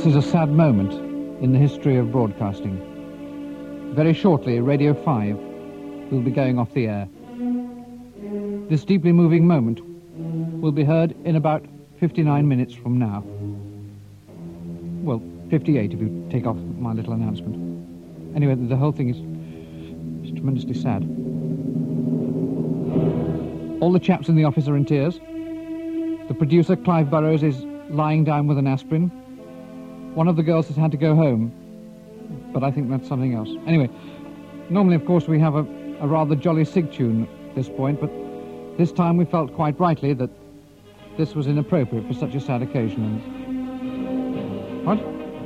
This is a sad moment in the history of broadcasting. Very shortly, Radio 5 will be going off the air. This deeply moving moment will be heard in about 59 minutes from now. Well, 58 if you take off my little announcement. Anyway, the whole thing is tremendously sad. All the chaps in the office are in tears. The producer, Clive Burrows, is lying down with an aspirin. One of the girls has had to go home, but I think that's something else. Anyway, normally, of course, we have a rather jolly sig tune at this point, but this time we felt quite rightly that this was inappropriate for such a sad occasion. What?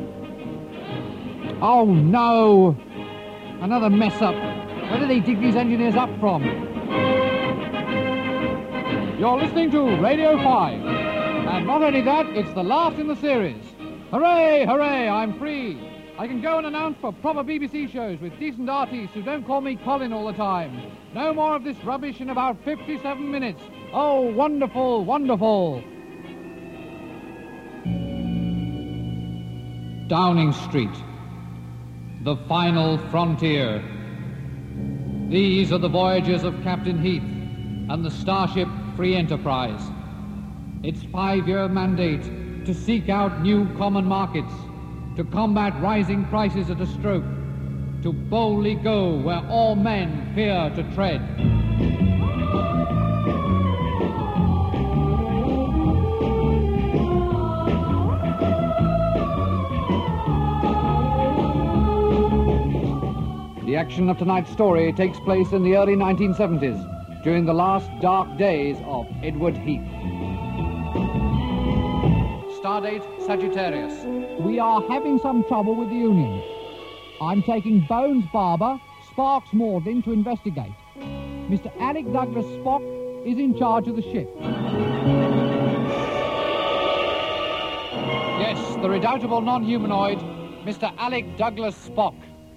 Oh, no! Another mess-up. Where did they dig these engineers up from? You're listening to Radio 5. And not only that, it's the last in the series. Hooray, hooray, I'm free. I can go and announce for proper BBC shows with decent artists who don't call me Colin all the time. No more of this rubbish in about 57 minutes. Oh, wonderful, wonderful. Downing Street, the final frontier. These are the voyages of Captain Heath and the starship Free Enterprise. Its 5-year mandate to seek out new common markets, to combat rising prices at a stroke, to boldly go where all men fear to tread. The action of tonight's story takes place in the early 1970s, during the last dark days of Edward Heath. Stardate Sagittarius. We are having some trouble with the Union. I'm taking Bones Barber, Sparks Mordin to investigate. Mr. Alec Douglas Spock is in charge of the ship. Yes, the redoubtable non-humanoid, Mr. Alec Douglas Spock.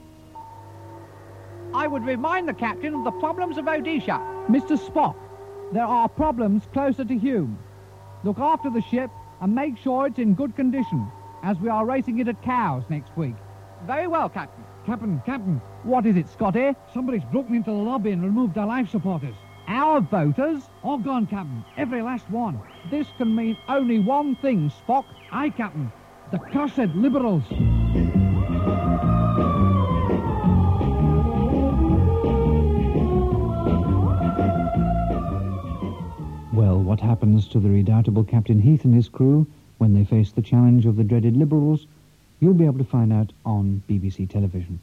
I would remind the captain of the problems of Odisha. Mr. Spock, there are problems closer to Hume. Look after the ship and make sure it's in good condition, as we are racing it at Cowes next week. Very well, Captain. Captain, what is it, Scotty? Somebody's broken into the lobby and removed our life supporters. Our voters? All gone, Captain. Every last one. This can mean only one thing, Spock. Aye, Captain. The cursed Liberals. Well, what happens to the redoubtable Captain Heath and his crew when they face the challenge of the dreaded Liberals, you'll be able to find out on BBC television.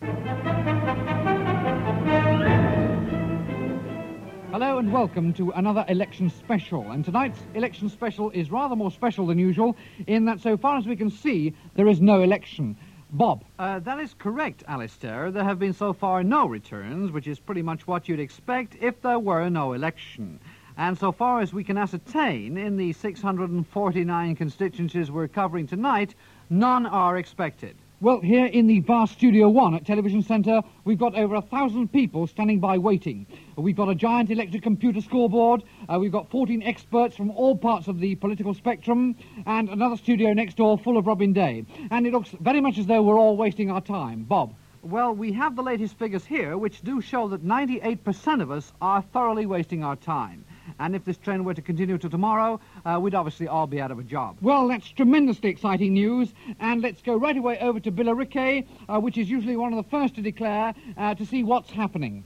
Hello and welcome to another election special. And tonight's election special is rather more special than usual in that so far as we can see, there is no election. Bob. That is correct, Alistair. There have been so far no returns, which is pretty much what you'd expect if there were no election. And so far as we can ascertain, in the 649 constituencies we're covering tonight, none are expected. Well, here in the vast Studio 1 at Television Centre, we've got over 1,000 people standing by waiting. We've got a giant electric computer scoreboard, we've got 14 experts from all parts of the political spectrum, and another studio next door full of Robin Day. And it looks very much as though we're all wasting our time. Bob? Well, we have the latest figures here, which do show that 98% of us are thoroughly wasting our time. And if this trend were to continue to tomorrow, we'd obviously all be out of a job. Well, that's tremendously exciting news. And let's go right away over to Billericay, which is usually one of the first to declare, to see what's happening.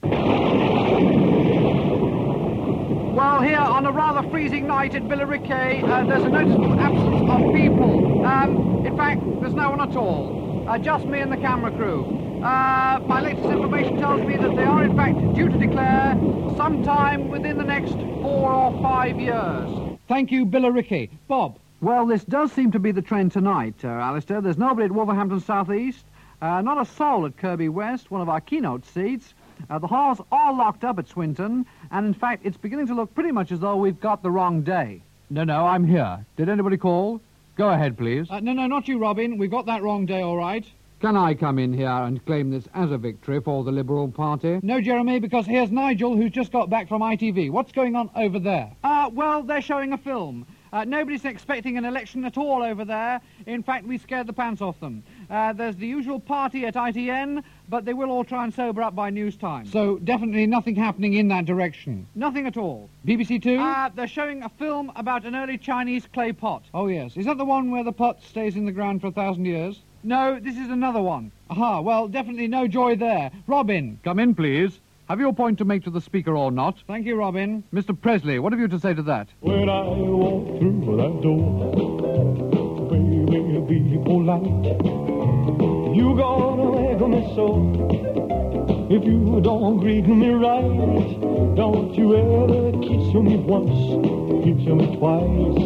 Well, here on a rather freezing night in Billericay, there's a noticeable absence of people. In fact, there's no one at all. Just me and the camera crew. My latest information tells me that they are in fact due to declare sometime within the next 4 or 5 years. Thank you, Billericay. Bob? Well, this does seem to be the trend tonight, Alistair. There's nobody at Wolverhampton South East, not a soul at Kirby West, one of our keynote seats. The hall's all locked up at Swinton, and in fact it's beginning to look pretty much as though we've got the wrong day. No, I'm here. Did anybody call? Go ahead, please. No, not you, Robin. We've got that wrong day, all right. Can I come in here and claim this as a victory for the Liberal Party? No, Jeremy, because here's Nigel, who's just got back from ITV. What's going on over there? Well, they're showing a film. Nobody's expecting an election at all over there. In fact, we scared the pants off them. There's the usual party at ITN, but they will all try and sober up by news time. So definitely nothing happening in that direction. Nothing at all. BBC Two? They're showing a film about an early Chinese clay pot. Oh, yes. Is that the one where the pot stays in the ground for 1,000 years? No, this is another one. Aha, well, definitely no joy there. Robin. Come in, please. Have you a point to make to the Speaker or not? Thank you, Robin. Mr. Presley, what have you to say to that? When I walk through that door, baby, be polite. You gonna make me so. If you don't greet me right, don't you ever kiss me once, kiss me twice.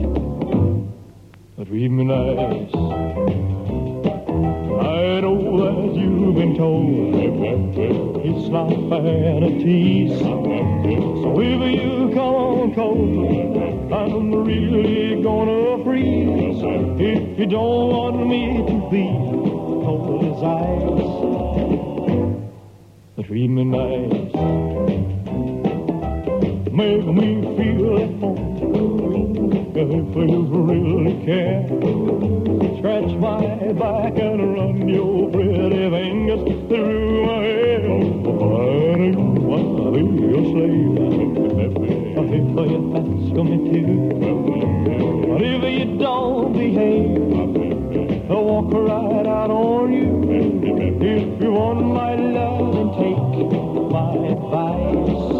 Treat me nice. I know that you've been told it's not fair to tease. So if you come on cold, I'm really gonna freeze. If you don't want me to be cold as ice, treat me nice. Make me feel at home if you really care. Scratch my back and run your pretty fingers through my hair. I wanna be your slave if you ask me to. But if you don't behave, I'll walk right out on you. If you want my love, then take my advice.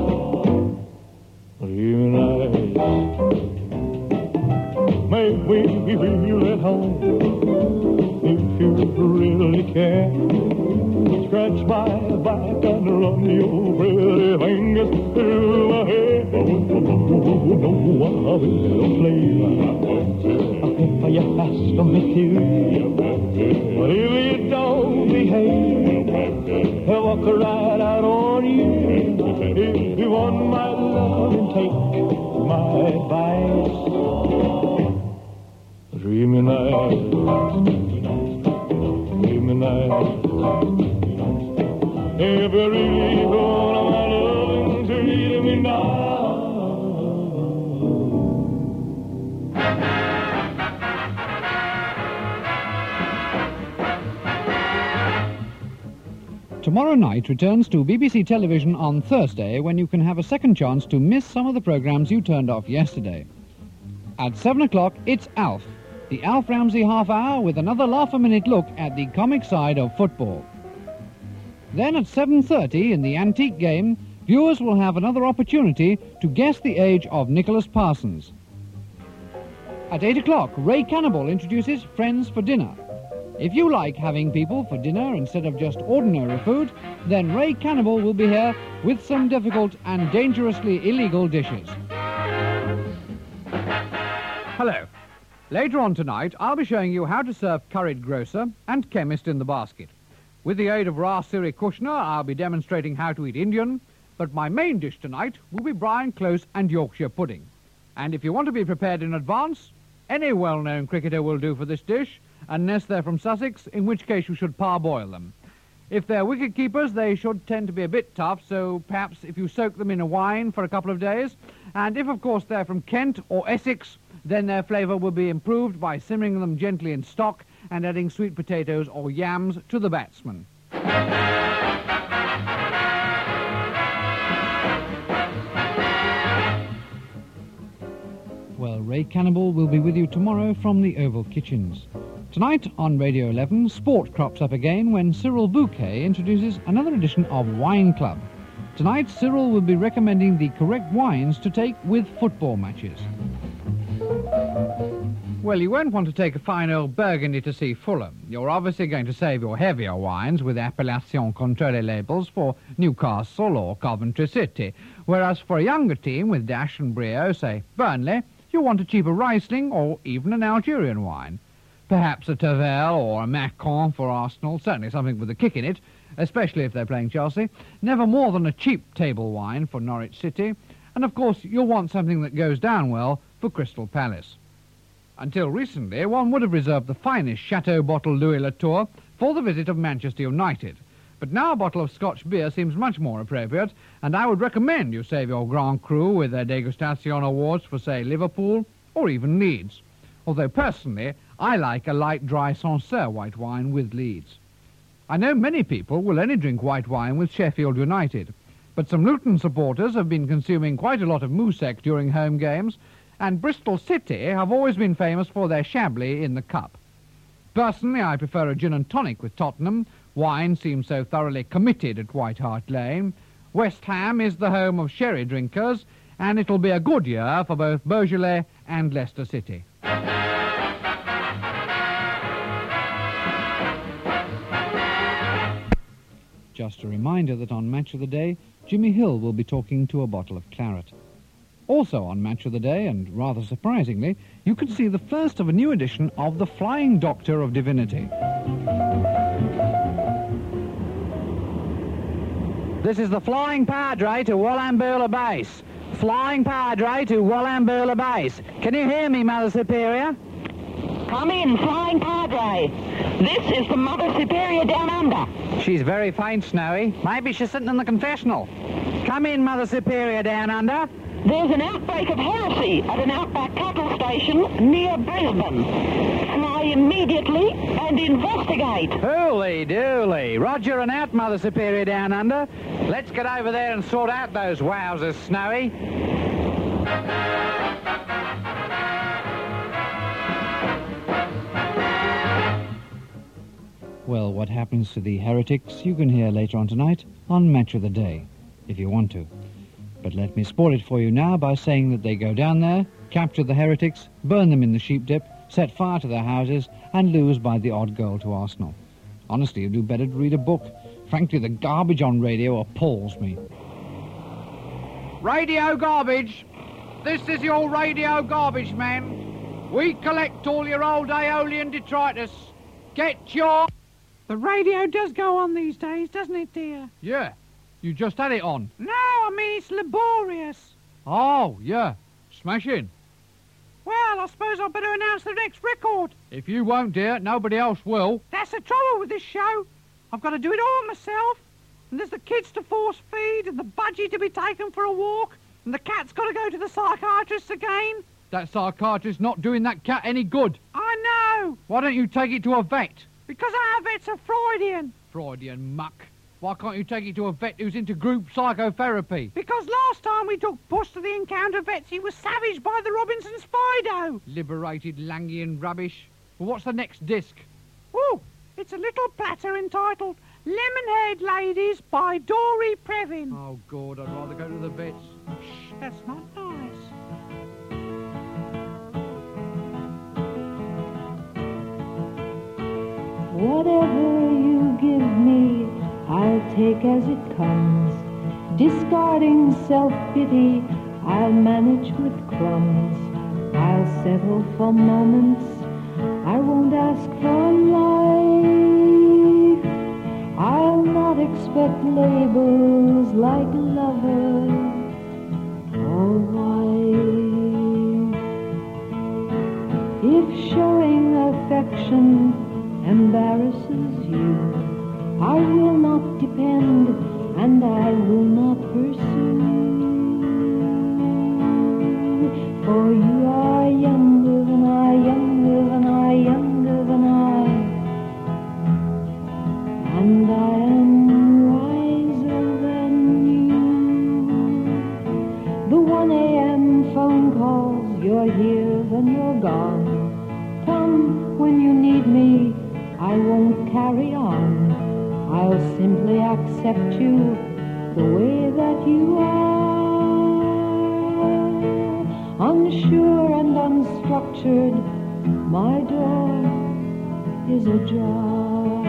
You nice. Make me feel at home if you really care. Scratch my back and run your pretty fingers through my hair. No, I'll be your slave if you ask me to. But if you don't behave, I'll walk right out on you. If you want my love, then take my advice. Treat me nice, treat me nice. If you really want my love, treat me nice. Tomorrow night returns to BBC Television on Thursday, when you can have a second chance to miss some of the programmes you turned off yesterday. At 7 o'clock, it's Alf, the Alf Ramsey half hour with another laugh-a-minute look at the comic side of football. Then at 7:30 in the Antique Game, viewers will have another opportunity to guess the age of Nicholas Parsons. At 8 o'clock, Ray Cannibal introduces Friends for Dinner. If you like having people for dinner instead of just ordinary food, then Ray Cannibal will be here with some difficult and dangerously illegal dishes. Hello. Later on tonight, I'll be showing you how to serve curried grocer and chemist in the basket. With the aid of Siri Kushner, I'll be demonstrating how to eat Indian, but my main dish tonight will be Brian Close and Yorkshire pudding. And if you want to be prepared in advance, any well-known cricketer will do for this dish, unless they're from Sussex, in which case you should parboil them. If they're wicket-keepers, they should tend to be a bit tough, so perhaps if you soak them in a wine for a couple of days. And if, of course, they're from Kent or Essex, then their flavour will be improved by simmering them gently in stock and adding sweet potatoes or yams to the batsman. Well, Ray Cannibal will be with you tomorrow from the Oval Kitchens. Tonight on Radio 11, sport crops up again when Cyril Bouquet introduces another edition of Wine Club. Tonight, Cyril will be recommending the correct wines to take with football matches. Well, you won't want to take a fine old Burgundy to see Fulham. You're obviously going to save your heavier wines with Appellation Contrôlée labels for Newcastle or Coventry City. Whereas for a younger team with dash and brio, say Burnley, you want a cheaper Riesling or even an Algerian wine. Perhaps a Tavel or a Macron for Arsenal, certainly something with a kick in it, especially if they're playing Chelsea. Never more than a cheap table wine for Norwich City. And of course, you'll want something that goes down well for Crystal Palace. Until recently, one would have reserved the finest Chateau bottle Louis Latour for the visit of Manchester United. But now a bottle of Scotch beer seems much more appropriate, and I would recommend you save your Grand Cru with their degustation awards for, say, Liverpool or even Leeds. Although personally, I like a light, dry Sancerre white wine with Leeds. I know many people will only drink white wine with Sheffield United, but some Luton supporters have been consuming quite a lot of Moussec during home games, and Bristol City have always been famous for their Chablis in the cup. Personally, I prefer a gin and tonic with Tottenham. Wine seems so thoroughly committed at White Hart Lane. West Ham is the home of sherry drinkers, and it'll be a good year for both Beaujolais and Leicester City. Just a reminder that on Match of the Day, Jimmy Hill will be talking to a bottle of claret. Also on Match of the Day, and rather surprisingly, you can see the first of a new edition of The Flying Doctor of Divinity. This is the Flying Padre to Wallumbilla Base. Flying Padre to Wallumbilla Base. Can you hear me, Mother Superior? Come in, Flying Padre. This is the Mother Superior down under. She's very faint, Snowy. Maybe she's sitting in the confessional. Come in, Mother Superior down under. There's an outbreak of heresy at an outback cattle station near Brisbane. Fly immediately and investigate. Holy dooly. Roger and out, Mother Superior down under. Let's get over there and sort out those wowsers, Snowy. Well, what happens to the heretics you can hear later on tonight on Match of the Day, if you want to. But let me spoil it for you now by saying that they go down there, capture the heretics, burn them in the sheep dip, set fire to their houses, and lose by the odd goal to Arsenal. Honestly, you'd do better to read a book. Frankly, the garbage on radio appalls me. Radio garbage. This is your radio garbage man. We collect all your old Aeolian detritus. Get your... The radio does go on these days, doesn't it, dear? Yeah, you just had it on. No, I mean it's laborious. Oh, yeah, smashing. Well, I suppose I'd better announce the next record. If you won't, dear, nobody else will. That's the trouble with this show. I've got to do it all myself. And there's the kids to force feed, and the budgie to be taken for a walk, and the cat's got to go to the psychiatrist again. That psychiatrist's not doing that cat any good. I know. Why don't you take it to a vet? Because our vets are Freudian. Freudian muck. Why can't you take it to a vet who's into group psychotherapy? Because last time we took Puss to the encounter vets, he was savaged by the Robinson's Fido. Liberated Langian rubbish. Well, what's the next disc? Oh, it's a little platter entitled Lemonhead Ladies by Dory Previn. Oh, God, I'd rather go to the vets. Shh, that's not nice. Whatever you give me, I'll take as it comes. Discarding self-pity, I'll manage with crumbs. I'll settle for moments, I won't ask for life. I'll not expect labels like lover or wife. If showing affection embarrasses you, I will not depend and I will not pursue. For you are younger than I, younger than I, younger than I, and I am wiser than you. The 1 a.m. phone calls, you're here, then you're gone. Come when you need me, I won't carry on. I'll simply accept you the way that you are. Unsure and unstructured, my door is ajar.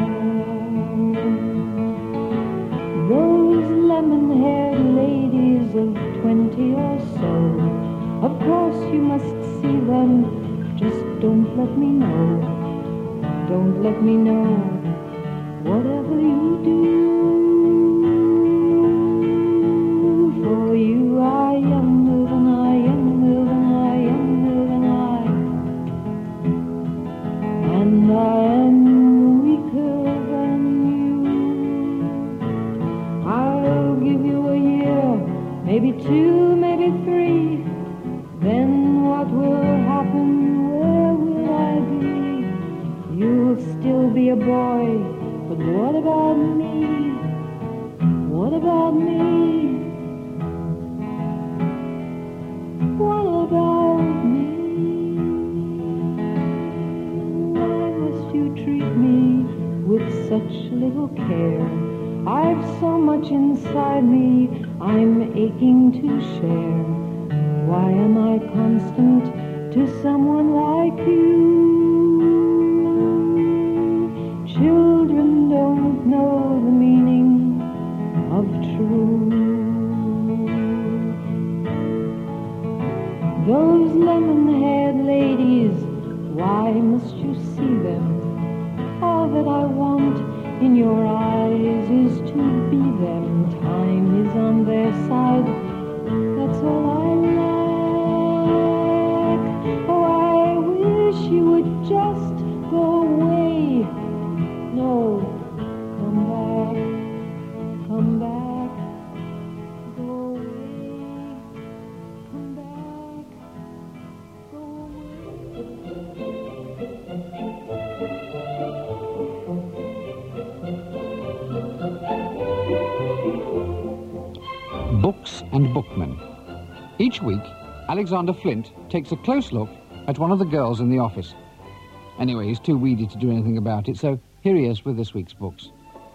Those lemon-haired ladies of 20 or so, of course you must see them, just don't let me know. Don't let me know, whatever you do. For you are younger than I, younger than I, younger than I, and I am weaker than you. I'll give you a year, maybe 2, maybe 3, then what will happen? you'll still be a boy. But what about me? What about me? What about me? Why must you treat me with such little care? I've so much inside me I'm aching to share. Why am I constant to someone like you? Children don't know the meaning of true. Those lemon-haired ladies, why must you see them? All that I want in your eyes is to be them. Time is on their side, that's all I lack. Oh, I wish you would just go away. No, come back, come back, go away, come back, go away. Books and bookmen. Each week, Alexander Flint takes a close look at one of the girls in the office. Anyway, he's too weedy to do anything about it, so here he is with this week's books.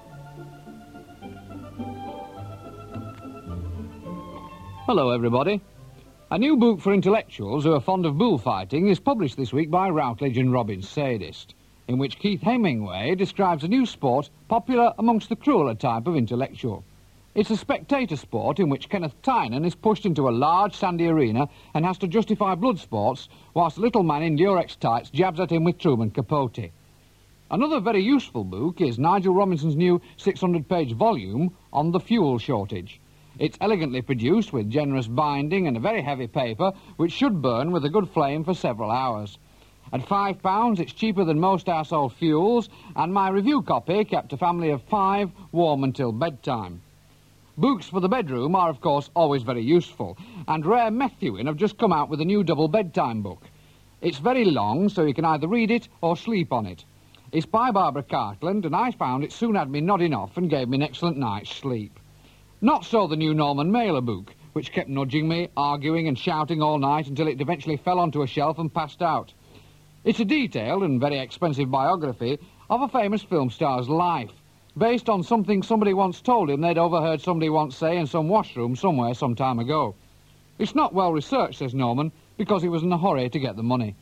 Hello, everybody. A new book for intellectuals who are fond of bullfighting is published this week by Routledge and Robin Sadist, in which Keith Hemingway describes a new sport popular amongst the crueler type of intellectual. It's a spectator sport in which Kenneth Tynan is pushed into a large sandy arena and has to justify blood sports whilst a little man in Durex tights jabs at him with Truman Capote. Another very useful book is Nigel Robinson's new 600-page volume on the fuel shortage. It's elegantly produced with generous binding and a very heavy paper which should burn with a good flame for several hours. At £5 it's cheaper than most household fuels, and my review copy kept a family of 5 warm until bedtime. Books for the bedroom are, of course, always very useful, and Rare Methuen have just come out with a new double bedtime book. It's very long, so you can either read it or sleep on it. It's by Barbara Cartland, and I found it soon had me nodding off and gave me an excellent night's sleep. Not so the new Norman Mailer book, which kept nudging me, arguing and shouting all night until it eventually fell onto a shelf and passed out. It's a detailed and very expensive biography of a famous film star's life, based on something somebody once told him they'd overheard somebody once say in some washroom somewhere some time ago. It's not well researched, says Norman, because he was in a hurry to get the money.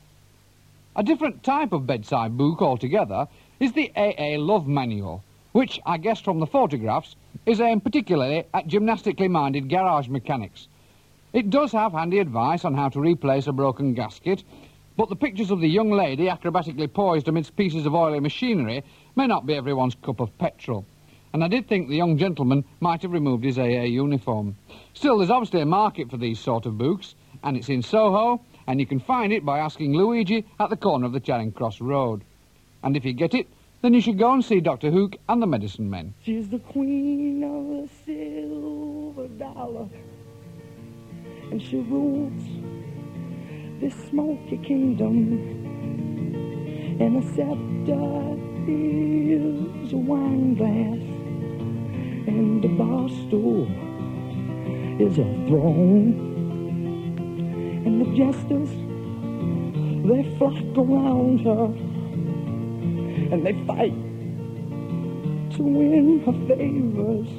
A different type of bedside book altogether is the AA Love Manual, which, I guess from the photographs, is aimed particularly at gymnastically minded garage mechanics. It does have handy advice on how to replace a broken gasket, but the pictures of the young lady acrobatically poised amidst pieces of oily machinery may not be everyone's cup of petrol. And I did think the young gentleman might have removed his AA uniform. Still, there's obviously a market for these sort of books, and it's in Soho, and you can find it by asking Luigi at the corner of the Charing Cross Road. And if you get it, then you should go and see Dr. Hook and the Medicine Men. She's the queen of the silver dollar, and she rules this smoky kingdom, and a scepter is a wine glass, and the bar stool is a throne, and the jesters, they flock around her, and they fight to win her favors,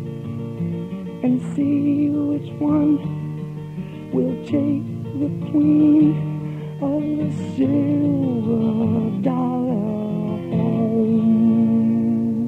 and see which one will take the queen of the silver dollar home.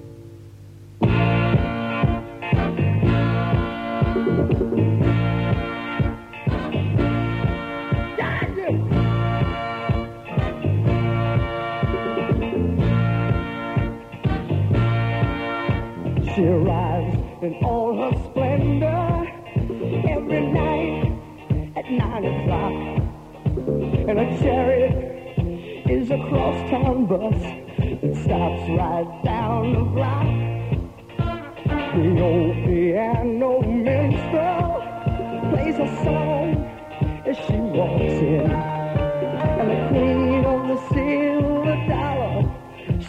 She arrives in all her splendor every night at 9 o'clock, and a chariot is a crosstown bus that stops right down the block. The old piano minstrel plays a song as she walks in, and the queen of the silver dollar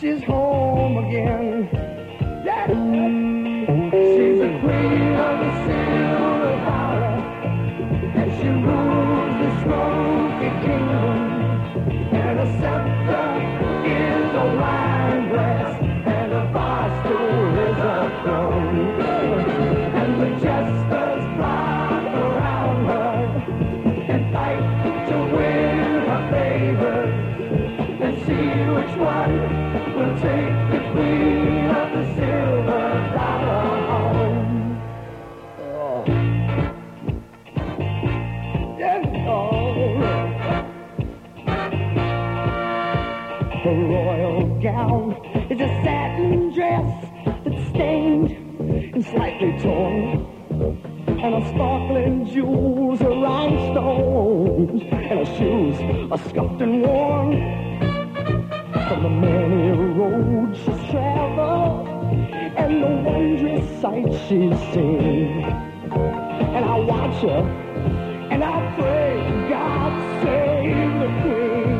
she's home again. Yeah. She's the queen of the silver dollar, and she rules the smoky kingdom. And a scepter is a wine glass, and a bar stool is a throne. And the jesters flock around her and fight to win her favor, and see which one will take the queen of the silver dollar home. Oh. Yeah, oh. Her royal gown is a satin dress that's stained and slightly torn, and her sparkling jewels are rhinestones, and her shoes are scuffed and worn. From the many roads she's traveled and the wondrous sights she's seen, and I watch her and I pray, God save the queen.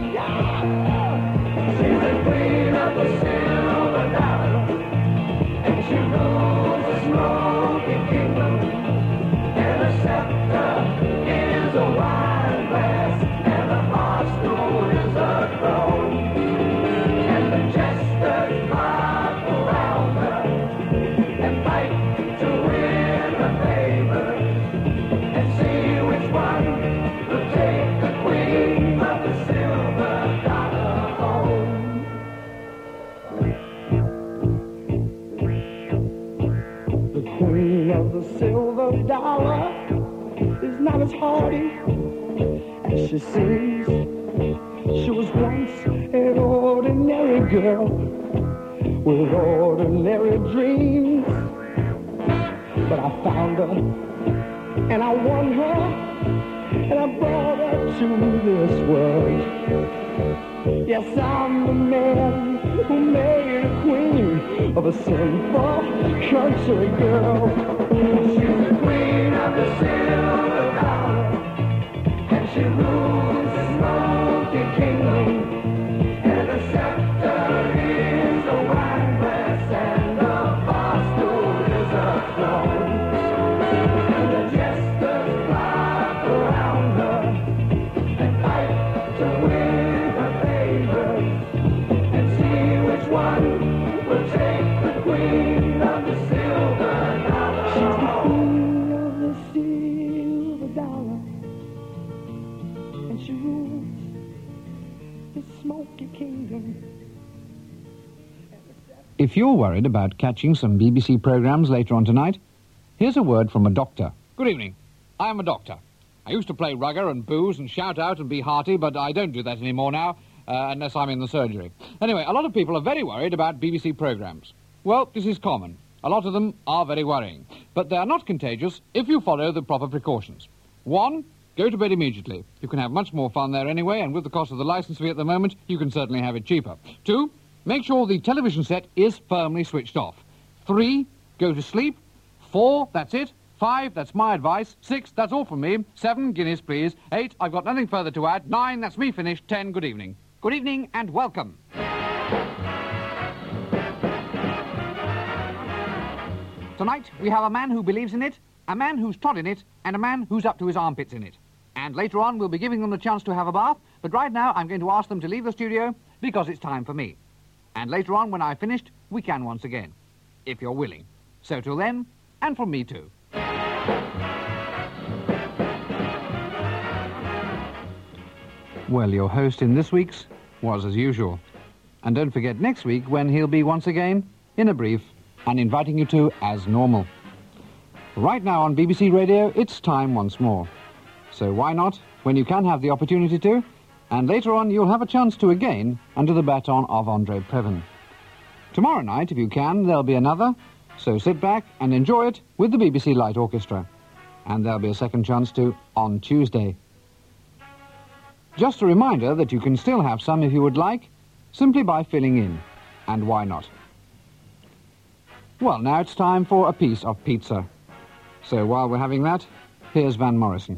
She's the queen of the silver dollar, and she rules the smoky kingdom. And a scepter is a wine glass, and a bar stool is a throne. And the jesters flock around her and fight to win her favor, and see which one will take the queen of the silver dollar home. The queen of the silver dollar is not as hardy as she seems. She was once an ordinary girl with ordinary dreams, but I found her and I won her, and I brought her to this world. Yes, I'm the man who made a queen of a simple country girl. She's the queen of the silver dollar, and she rules the smoky kingdom. And the scepter is a wine glass, and the bar stool is a throne. And the jesters flock around her and fight to win her favor, and see which one will take the queen of the silver dollar. She's the queen of the silver dollar, and she rules the smoky kingdom. If you're worried about catching some BBC programmes later on tonight, here's a word from a doctor. Good evening. I am a doctor. I used to play rugger and booze and shout out and be hearty, but I don't do that anymore now, unless I'm in the surgery. Anyway, a lot of people are very worried about BBC programmes. Well, this is common. A lot of them are very worrying. But they are not contagious if you follow the proper precautions. 1, go to bed immediately. You can have much more fun there anyway, and with the cost of the licence fee at the moment, you can certainly have it cheaper. 2, make sure the television set is firmly switched off. 3, go to sleep. 4, that's it. 5, that's my advice. 6, that's all from me. 7, guineas, please. 8, I've got nothing further to add. 9, that's me finished. 10, good evening. Good evening and welcome. Tonight, we have a man who believes in it, a man who's trod in it, and a man who's up to his armpits in it. And later on, we'll be giving them the chance to have a bath, but right now, I'm going to ask them to leave the studio because it's time for me. And later on, when I've finished, we can once again, if you're willing. So till then, and from me too. Well, your host in this week's was as usual. And don't forget next week when he'll be once again in a brief and inviting you to as normal. Right now on BBC Radio, it's time once more. So why not, when you can have the opportunity to, and later on you'll have a chance to again under the baton of Andre Previn. Tomorrow night, if you can, there'll be another, so sit back and enjoy it with the BBC Light Orchestra. And there'll be a second chance to on Tuesday. Just a reminder that you can still have some if you would like, simply by filling in. And why not? Well, now it's time for a piece of pizza. So while we're having that, here's Van Morrison.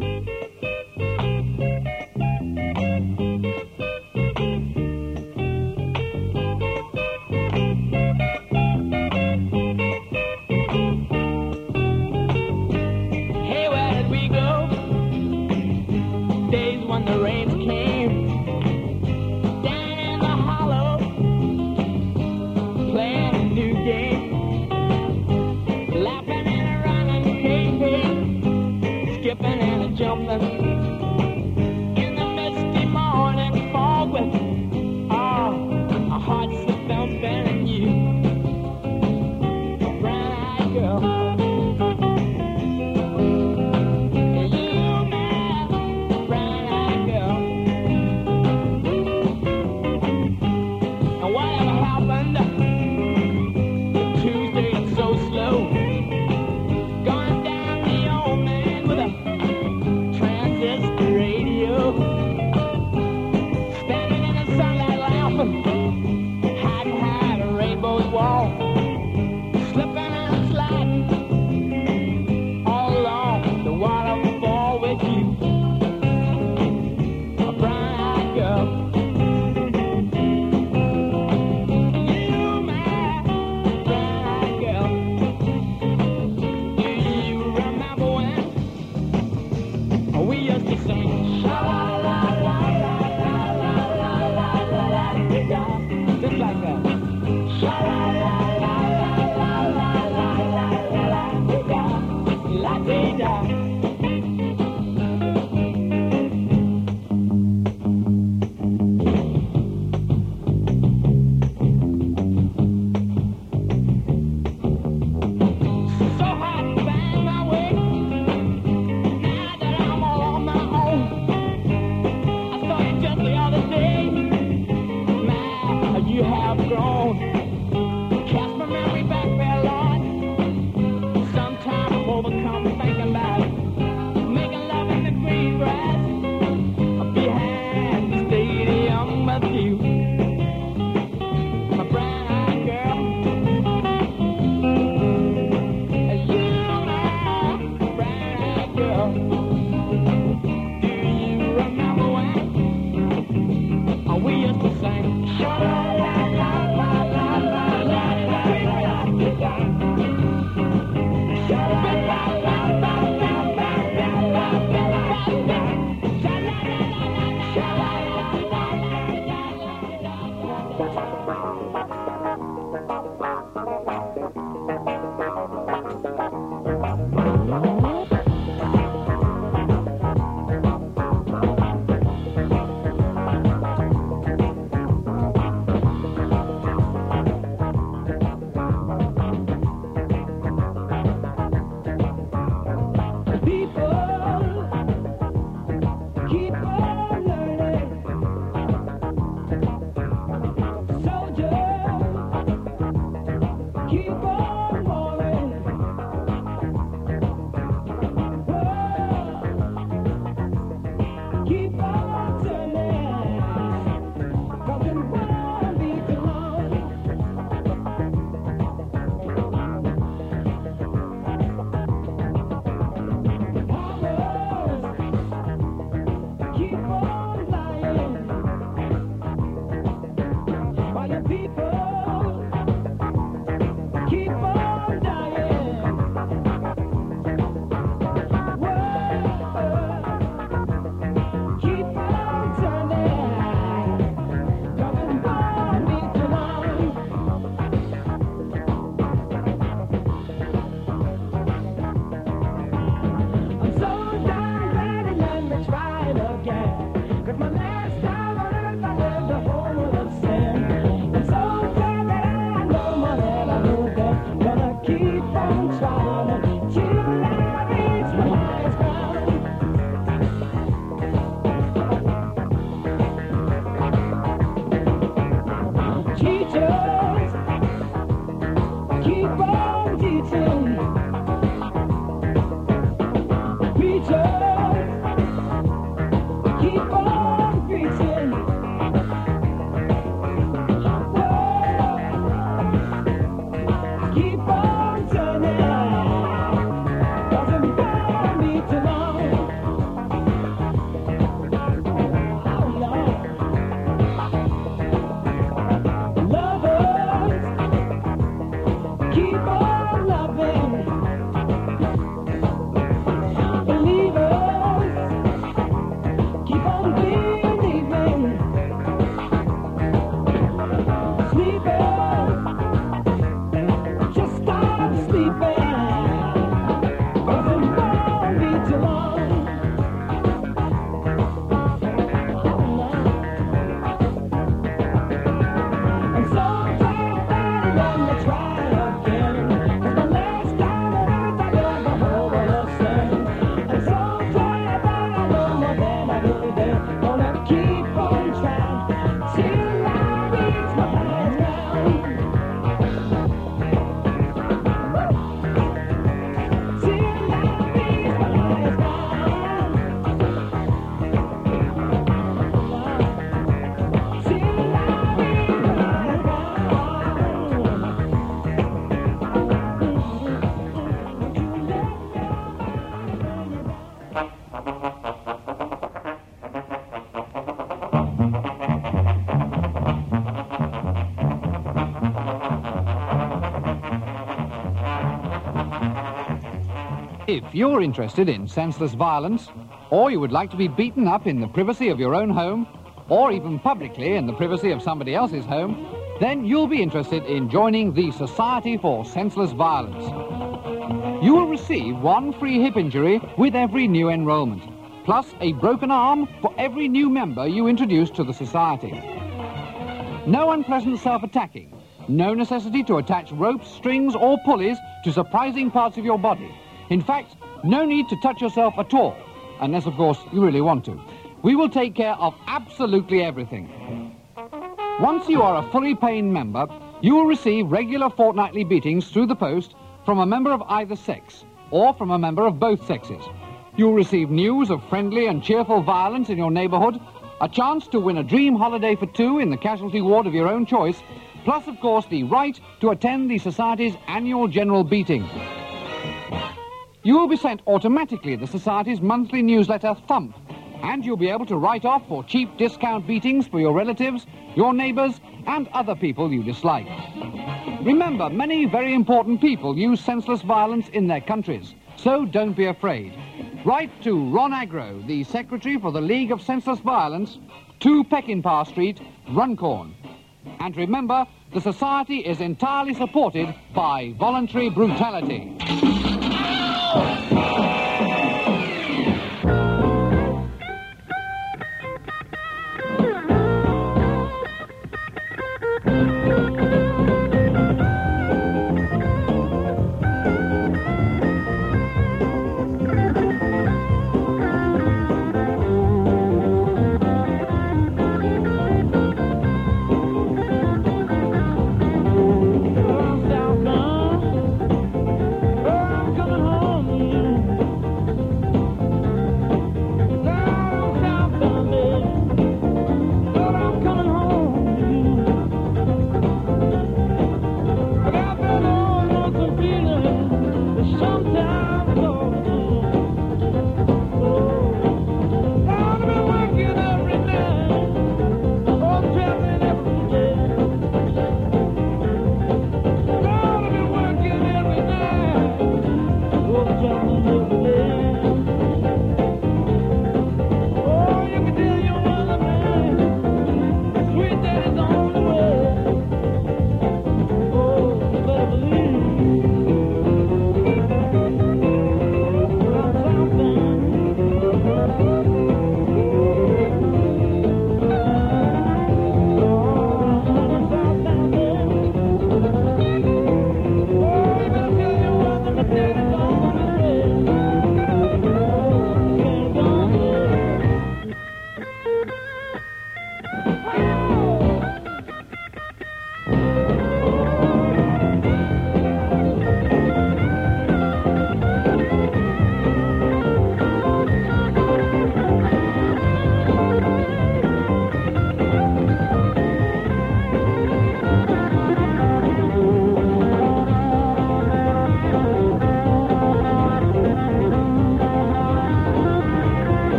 have grown. Cast my memory back there, Lord. Sometimes I'm overcome thinking about making love in the green grass behind the stadium with you, my brown girl. You, my brown girl. Do you remember when we used to sing? If you're interested in senseless violence, or you would like to be beaten up in the privacy of your own home, or even publicly in the privacy of somebody else's home, then you'll be interested in joining the Society for Senseless Violence. You will receive one free hip injury with every new enrollment, plus a broken arm for every new member you introduce to the society. No unpleasant self-attacking, no necessity to attach ropes, strings or pulleys to surprising parts of your body. In fact, no need to touch yourself at all, unless, of course, you really want to. We will take care of absolutely everything. Once you are a fully paying member, you will receive regular fortnightly beatings through the post from a member of either sex, or from a member of both sexes. You will receive news of friendly and cheerful violence in your neighbourhood, a chance to win a dream holiday for two in the casualty ward of your own choice, plus, of course, the right to attend the Society's annual general beating. You will be sent automatically the Society's monthly newsletter, Thump, and you'll be able to write off for cheap discount beatings for your relatives, your neighbours, and other people you dislike. Remember, many very important people use senseless violence in their countries, so don't be afraid. Write to Ron Agro, the Secretary for the League of Senseless Violence, 2 Peckinpah Street, Runcorn. And remember, the Society is entirely supported by voluntary brutality. Oh,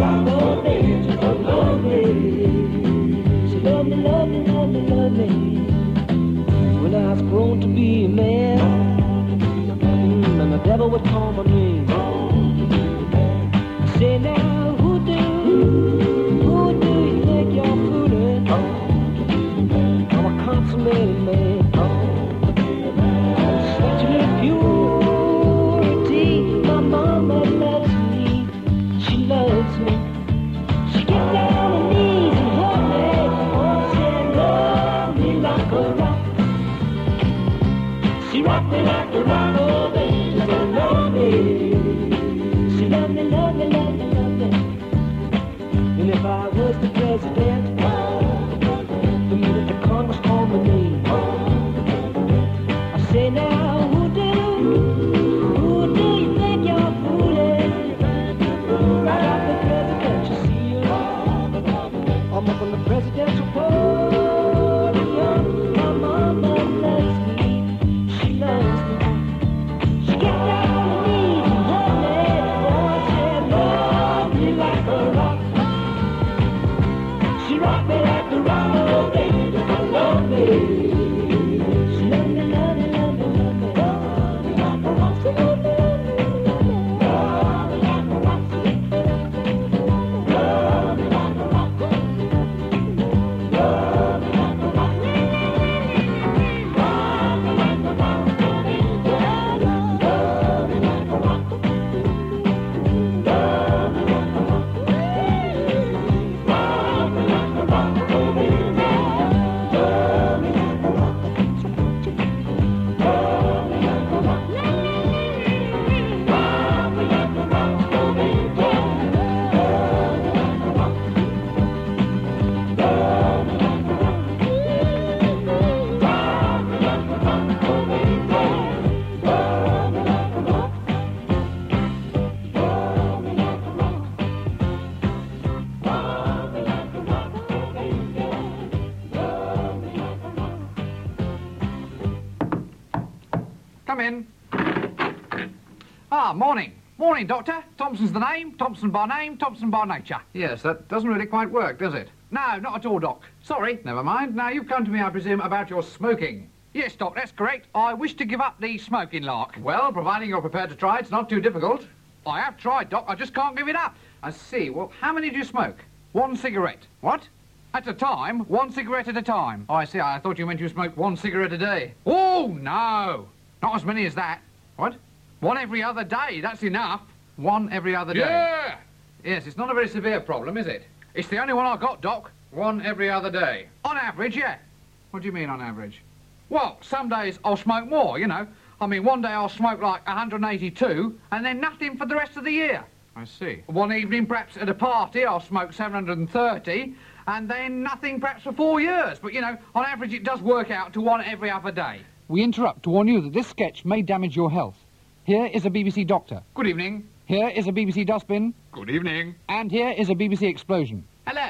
rock all day. Just to love me. She loved me, loved me, loved me, loved me. When I was grown to be a man, and the devil would call my name. I say now, who do you think you're fooling? I'm a consummated man. Such a purity, my mama loves me. She loves me. She gets down on her knees and hugs me. Oh, she loves me like a rock. She rocked me like a rock, oh baby, she loved me. She loved me, loved me, loved me, loved me. And if I was the president, the minute the Congress called my name, I say now, who do you think you're fooling? Right off the president, you see her. I'm up on the presidential podium. My mama loves me. She loves me. She gets down on her knees and hugs me. Oh, she loves me like a rock. She rocked me like a rock, oh baby, I love me. She loved me, loved me, loved me, loved me. She loved me, loved me, loved me. Come in. Ah, morning. Morning, Doctor. Thompson's the name, Thompson by name, Thompson by nature. Yes, that doesn't really quite work, does it? No, not at all, Doc. Sorry, never mind. Now, you've come to me, I presume, about your smoking. Yes, Doc, that's correct. I wish to give up the smoking lark. Well, providing you're prepared to try, it's not too difficult. I have tried, Doc. I just can't give it up. I see. Well, how many do you smoke? 1 cigarette. What? At a time? 1 cigarette at a time. Oh, I see. I thought you meant you smoked 1 cigarette a day. Oh, no. Not as many as that. What? 1 every other day. That's enough. 1 every other day. Yeah! Yes, it's not a very severe problem, is it? It's the only one I've got, Doc. 1 every other day. On average, yeah. What do you mean on average? Well, some days I'll smoke more, you know. I mean, one day I'll smoke like 182 and then nothing for the rest of the year. I see. One evening, perhaps at a party, I'll smoke 730 and then nothing perhaps for 4 years. But, you know, on average it does work out to 1 every other day. We interrupt to warn you that this sketch may damage your health. Here is a BBC doctor. Good evening. Here is a BBC dustbin. Good evening. And here is a BBC explosion. Hello.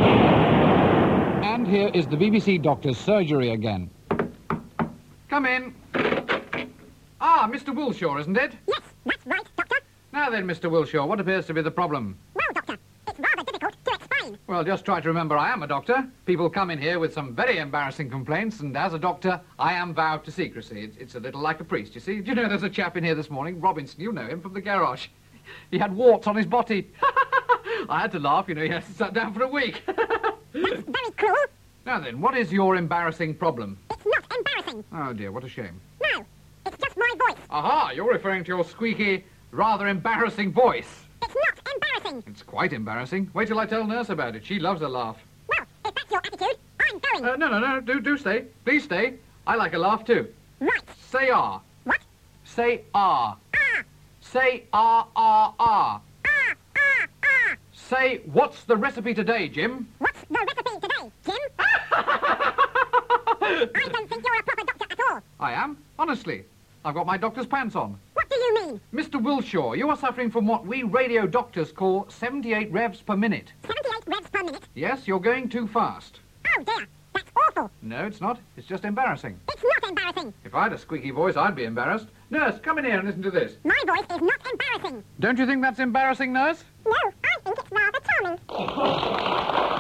And here is the BBC doctor's surgery again. Come in. Ah, Mr. Wilshaw, isn't it? Yes, that's right, Doctor. Now then, Mr. Wilshaw, what appears to be the problem? Well, Doctor, it's rather difficult to explain. Well, just try to remember I am a doctor. People come in here with some very embarrassing complaints, and as a doctor, I am vowed to secrecy. It's a little like a priest, you see. Do you know there's a chap in here this morning, Robinson, you know him, from the garage. He had warts on his body. I had to laugh, you know, he has to sit down for a week. That's very cruel. Now then, what is your embarrassing problem? It's not embarrassing. Oh, dear, what a shame. No, it's just my voice. Aha, you're referring to your squeaky, rather embarrassing voice. It's not embarrassing. It's quite embarrassing. Wait till I tell Nurse about it. She loves a laugh. Well, if that's your attitude, I'm going. No, do stay. Please stay. I like a laugh too. Right. Say ah. What? Say ah. Ah. Say ah, ah, ah. Ah, ah, ah. Say, what's the recipe today, Jim? What's the recipe today, Jim? I don't think you're a proper doctor at all. I am, honestly. I've got my doctor's pants on. What do you mean? Mr. Wilshaw, you are suffering from what we radio doctors call 78 revs per minute. 78 revs per minute? Yes, you're going too fast. Oh, dear. That's awful. No, it's not. It's just embarrassing. It's not embarrassing. If I had a squeaky voice, I'd be embarrassed. Nurse, come in here and listen to this. My voice is not embarrassing. Don't you think that's embarrassing, Nurse? No, I think it's rather Charming.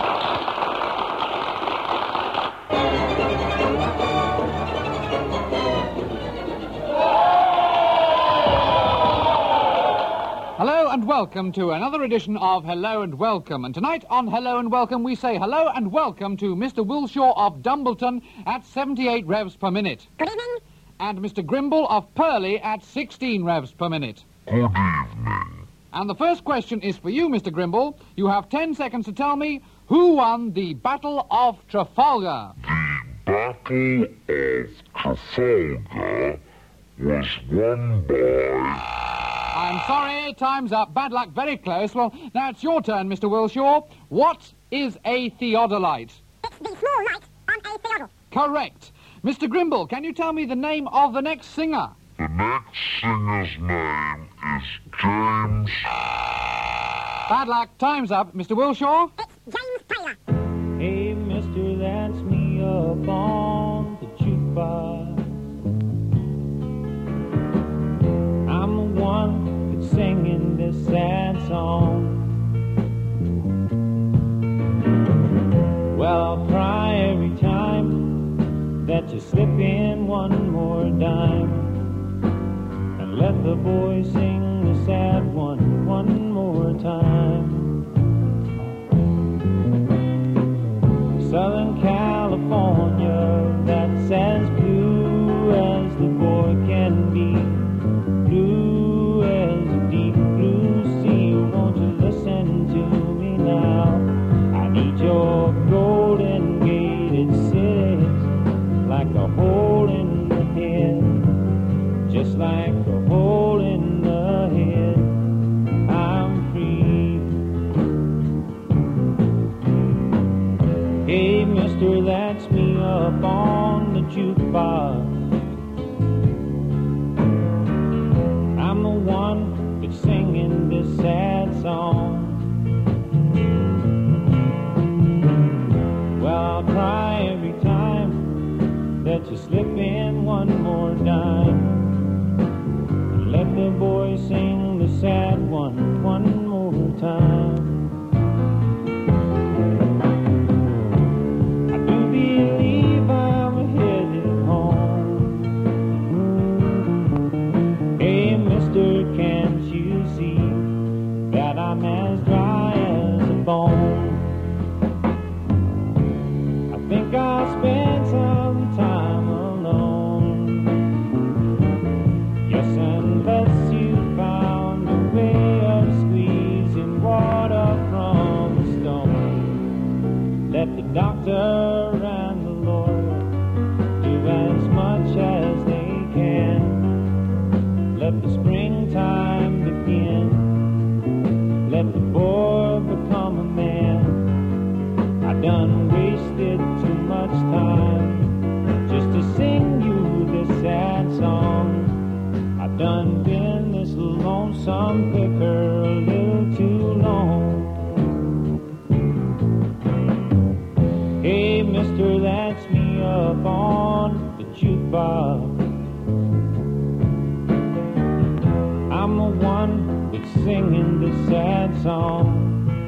Hello and welcome to another edition of Hello and Welcome. And tonight on Hello and Welcome we say hello and welcome to Mr. Wilshaw of Dumbleton at 78 revs per minute. Good evening. And Mr. Grimble of Purley at 16 revs per minute. Good evening. And the first question is for you, Mr. Grimble. You have 10 seconds to tell me who won the Battle of Trafalgar. The Battle of Trafalgar was won by... I'm sorry, time's up. Bad luck, very close. Well, now it's your turn, Mr. Wilshaw. What is a theodolite? It's the small light on a theodol. Correct. Mr. Grimble, can you tell me the name of the next singer? The next singer's name is James... Bad luck, time's up. Mr. Wilshaw? It's James Taylor. Hey, mister, that's me up on the jukebox. I'm the one that's singing this sad song. Well, I'll cry every time that you slip in one more dime, and let the boy sing the sad one more time. Southern California, that's as blue as the boy can be. Blue as a deep blue sea. Won't you listen to me now? I need your golden gated cities, like a hole in the head, just like a hole in the head. I'm free. Hey, mister, that's me up on the jukebox. I'm the one that's singing this sad song. Well, I'll cry every time that you slip in one more dime, and let the boy sing the sad one more time. I do believe I'm headed home. Hey, mister, can't you see that I'm as dry as a bone? I think I'll spend some time alone. Yes, unless you found a way of squeezing water from the stone. Let the doctor and the lawyer do as much as they can. Let the springtime begin. Let the boy become a man. I done wasted too much time just to sing you this sad song. I done been this lonesome picker a little too long. Hey, mister, that's me up on the jukebox. I'm the one that's singing this sad song.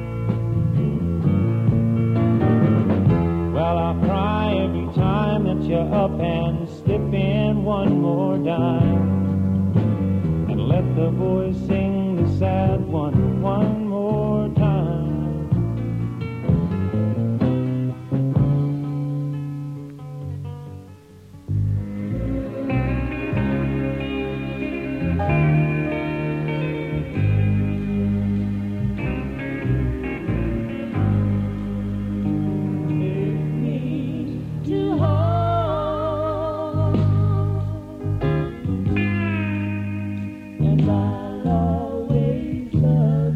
Well, I'll cry every time that you're up and slip in one more dime, and let the boy sing the sad one more time. And I'll always love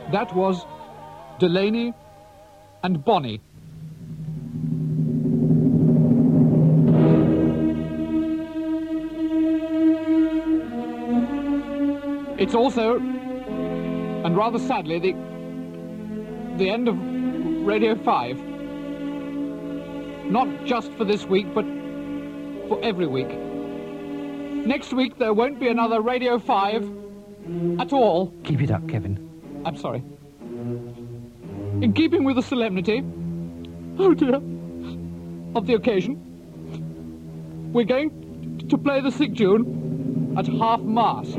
That was Delaney and Bonnie. It's also, and rather sadly, the end of Radio 5. Not just for this week, but for every week. Next week there won't be another Radio 5 at all. Keep it up, Kevin. I'm sorry. In keeping with the solemnity, oh dear, of the occasion, we're going to play the Sick Tune at half-mast.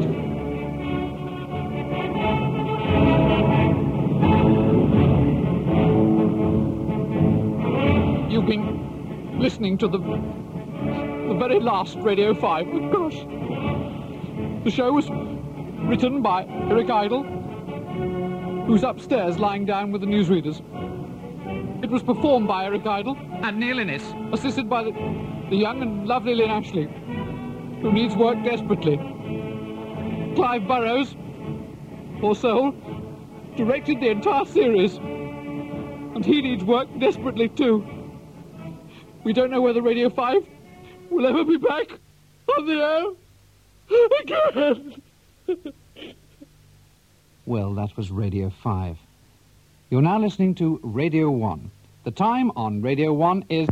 You've been listening to the very last Radio 5. Oh, gosh. The show was written by Eric Idle, who's upstairs lying down with the newsreaders. It was performed by Eric Idle And Neil Innes. assisted by the young and lovely Lynn Ashley, who needs work desperately. Clive Burrows, poor soul, directed the entire series, and he needs work desperately too. We don't know whether Radio 5 will ever be back on the air again. Well, that was Radio 5. You're now listening to Radio 1. The time on Radio 1 is...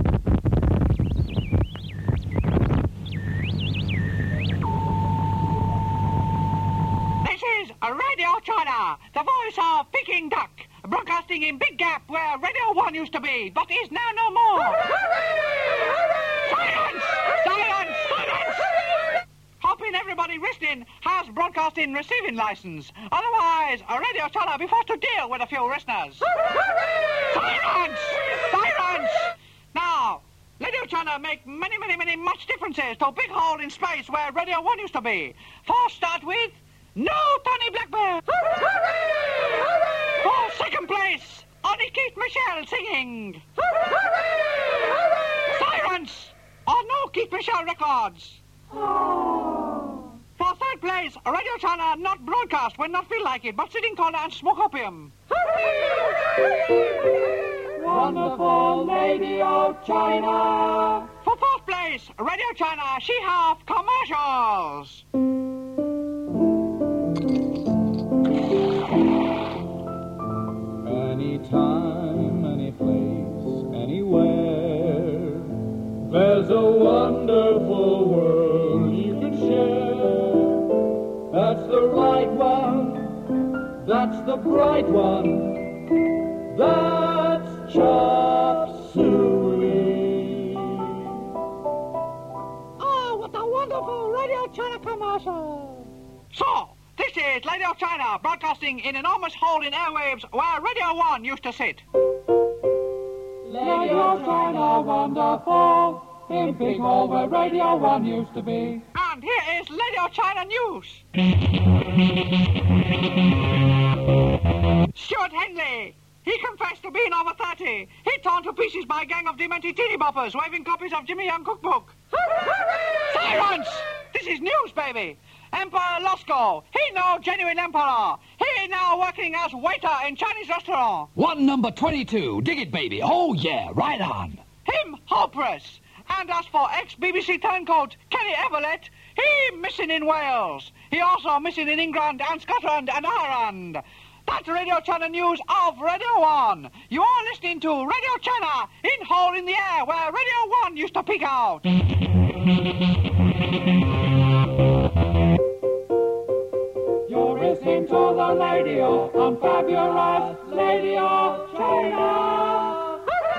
This is Radio China, the voice of Peking Duck, broadcasting in Big Gap where Radio 1 used to be, but is now no more. Silence! Silence! Silence! Hoping everybody listening has broadcasting receiving license. Otherwise, Radio China be forced to deal with a few listeners. Silence! Silence! Now, Radio China make many much differences to a big hole in space where Radio 1 used to be. First start with no Tony Blackburn. For second place, only Keith Michelle singing. Silence! Or no Keith Michelle records. For third place, Radio China not broadcast when not feel like it, but sit in corner and smoke opium. Wonderful lady of China. For fourth place, Radio China, she have commercials. Anytime, any place, anywhere, there's a wonderful world you can share. That's the right one, that's the bright one, that's Chop Suey. Oh, what a wonderful Radio China commercial. So, this is Radio China broadcasting in an enormous hole in airwaves where Radio 1 used to sit. Radio China wonderful, in big hole where Radio 1 used to be. And here is Radio China News. Stuart Henley. He confessed to being over 30. He torn to pieces by a gang of demented teeny boppers waving copies of Jimmy Young cookbook. Silence! This is news, baby. Emperor Losco. He no genuine emperor. He now working as waiter in Chinese restaurant. One number 22. Dig it, baby. Oh, yeah. Right on. Him hopeless. And as for ex-BBC turncoat Kenny Everett, he missing in Wales. He also missing in England and Scotland and Ireland. That's Radio China News of Radio 1. You are listening to Radio China in hole in the air where Radio 1 used to peek out. You're listening to the radio on fabulous Radio China.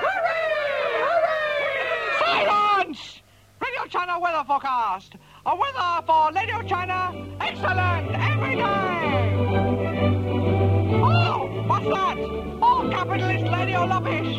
Silence! Radio China weather forecast. A weather for Radio China, excellent every day. Oh, what's that? Oh, capitalist radio rubbish.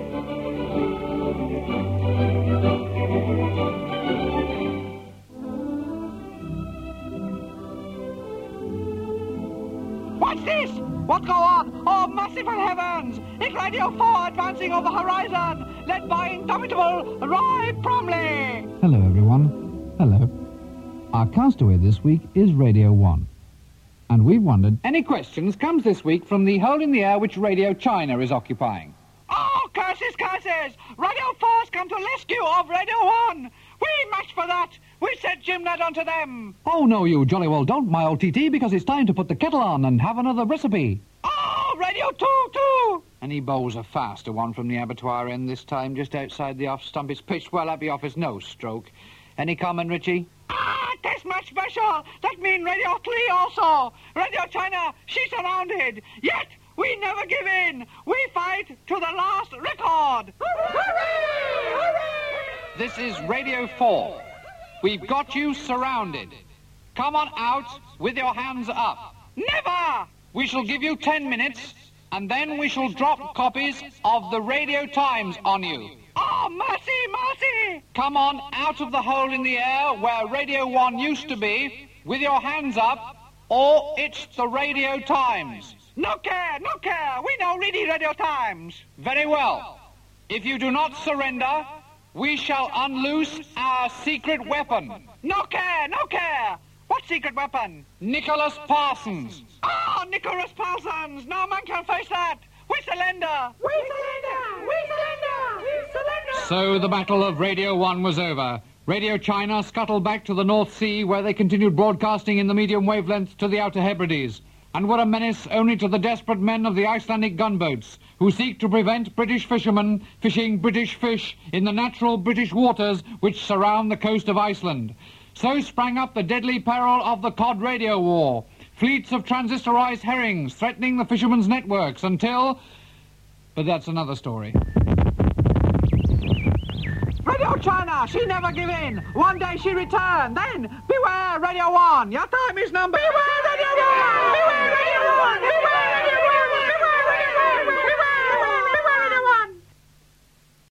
What's this? What go on? Oh, merciful heavens! It's Radio 4 advancing over horizon, led by indomitable Roy Bromley. Hello, everyone. Hello. Our castaway this week is Radio 1. And we've wondered... Any questions comes this week from the hole in the air which Radio China is occupying. Oh, curses, curses! Radio 4's come to rescue of Radio 1! We match for that! We set Jim Ned onto them! Oh, no, you jolly well don't, my old TT, because it's time to put the kettle on and have another recipe. Oh, Radio 2, too! And he bowls a faster one from the abattoir end this time, just outside the off stump. It's pitched well up the off his nose stroke. Any comment, Richie? Ah, test match special! That means Radio 3 also! Radio China, she's surrounded! Yet, we never give in! We fight to the last record! Hooray! Hooray! This is Radio 4. We've got you surrounded. Come on out with your hands up. Never! We shall give you 10 minutes, and then we shall drop copies of the Radio Times on you. Oh, mercy, mercy! Come on out of the hole in the air where Radio 1 used to be, with your hands up, or it's the Radio Times. No care, no care. We know really Radio Times. Very well. If you do not surrender, we shall unloose our secret weapon. No care, no care. What secret weapon? Nicholas Parsons. Oh, Nicholas Parsons. No man can face that. We surrender. We surrender. We surrender. We surrender. So the Battle of Radio 1 was over. Radio China scuttled back to the North Sea, where they continued broadcasting in the medium wavelength to the Outer Hebrides, and were a menace only to the desperate men of the Icelandic gunboats, who seek to prevent British fishermen fishing British fish in the natural British waters which surround the coast of Iceland. So sprang up the deadly peril of the Cod Radio War, fleets of transistorized herrings threatening the fishermen's networks until... But that's another story. Radio China, she never give in. One day she return. Then, beware Radio 1. Your time is numbered. Beware Radio 1! Beware!